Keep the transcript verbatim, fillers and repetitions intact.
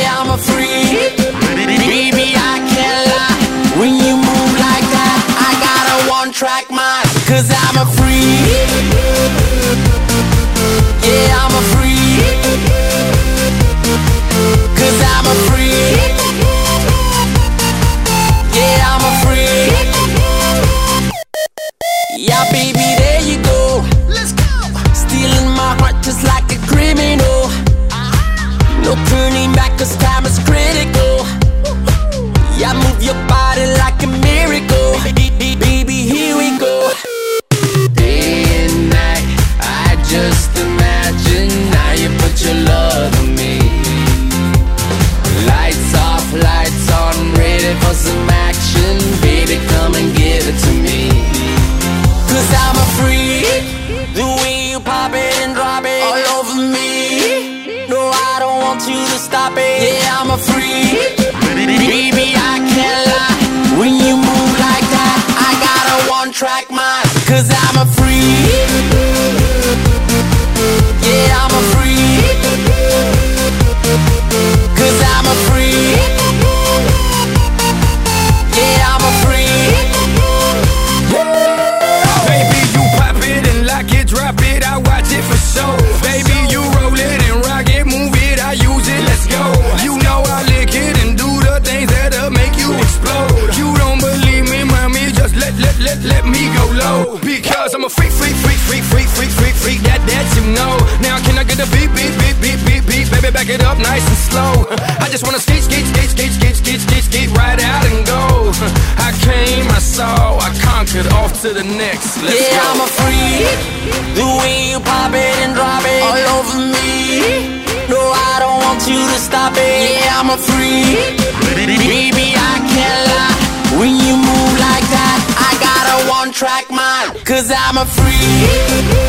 Yeah, I'm a freak. Baby, I can't lie. When you move like that, I got a one-track mind. Cause I'm a freak. Yeah, I'm a freak. Cause I'm a freak. Yeah, I'm a freak. Yeah, baby, there you go. Let's go. Stealing my heart just like a criminal. No turning back cause time is critical. Yeah, move your body like a miracle. Baby, here we go. Day and night, I just imagine how you put your love on me. Lights off, lights on, ready for some action. Baby, come and give it to me. Cause I'm a freak. The way you pop it and drop it all over me. No, I don't want you to stop it. Yeah, I'm a freak. Baby, I can't lie. When you move like that, I got a one-track mind. Cause I'm a freak. Yeah, I'm a freak. Cause I'm a freak. Yeah, I'm a freak. Baby, you pop it and lock it, drop it, I watch it for sure. Baby, you roll it and rock it, move it, I use it, let's go. You know I lick it and do the things that'll make you explode. You don't believe me, mommy, just let, let, let, let me go low. Because I'm a freak, freak, freak, freak, freak, freak, freak, freak, that, that you know. Now can I get a beat, beat, beat, beat, beat, beat, baby, back it up nice and slow. I just wanna skate, skate, skate, skate, skate, skate, skate, skate, right out and go. I came, I saw, I conquered, off to the next, let's yeah, go. I'm a freak. The way you pop it and drop it all over me. No, I don't want you to stop it. Yeah, I'm a freak. Baby, I can't lie. When you move like that, I got a one-track mind. Cause I'm a freak.